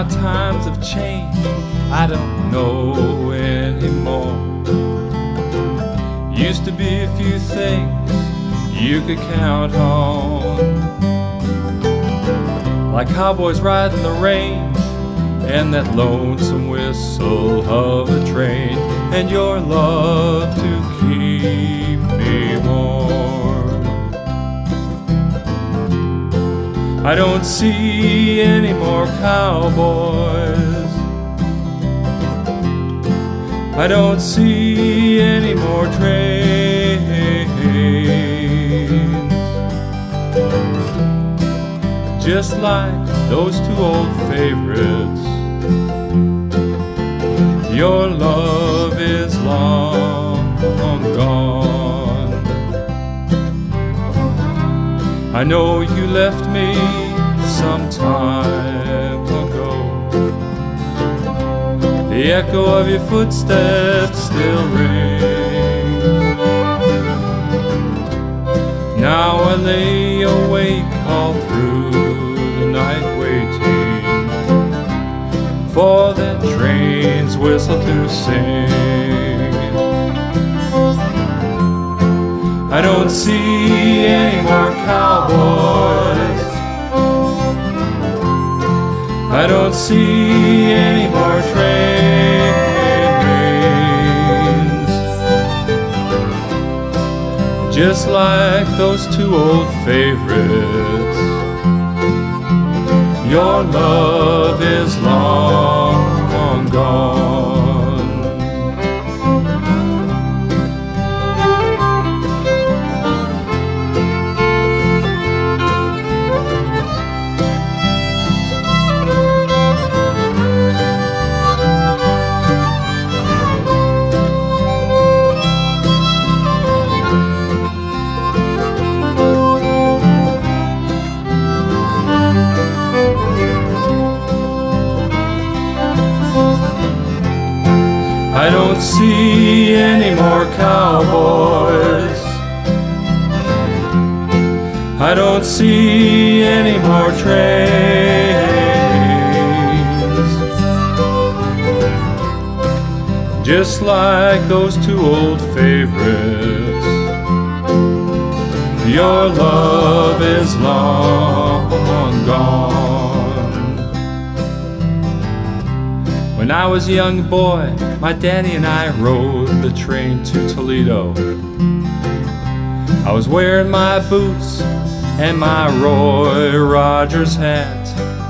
times have changed, I don't know anymore. Used to be a few things you could count on, like cowboys riding the range and that lonesome whistle of a train, and your love to keep me warm. I don't see any more cowboys, I don't see any more trains, just like those two old favorites. Your love is long gone. I know you left me some time ago. The echo of your footsteps still rings. Now I lay awake all through the night waiting for that train's whistle to sing. I don't see any more cowboys, I don't see any more trains, just like those two old favorites. Your love is long gone. I don't see any more cowboys, I don't see any more trains, just like those two old favorites. Your love is long gone. When I was a young boy, my daddy and I rode the train to Toledo. I was wearing my boots and my Roy Rogers hat.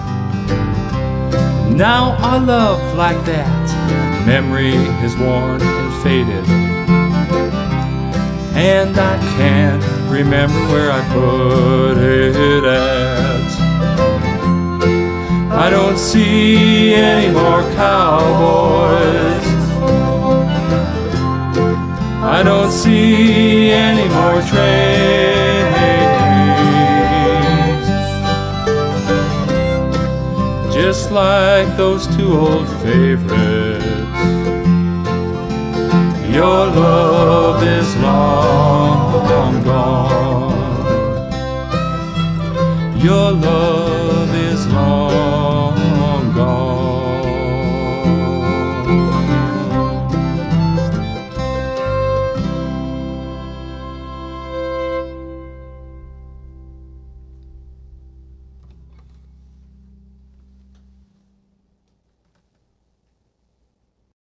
Now our love like that, memory is worn and faded, and I can't remember where I put it at. I don't see any more cowboys, I don't see any more trains, just like those two old favorites. Your love is long gone. Your love is long